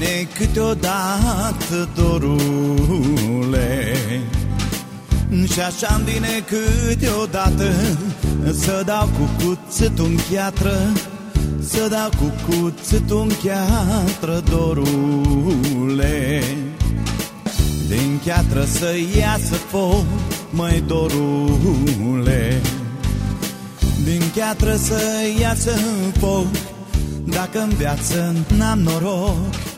vine câteodată, dorule, și așa-mi vine câteodată să dau cu cuțitul în gheatră, să dau cu cuțitul în gheatră, dorule. Din gheatră să iasă foc, măi, dorule. Din gheatră să iasă foc, dacă în viață n-am noroc,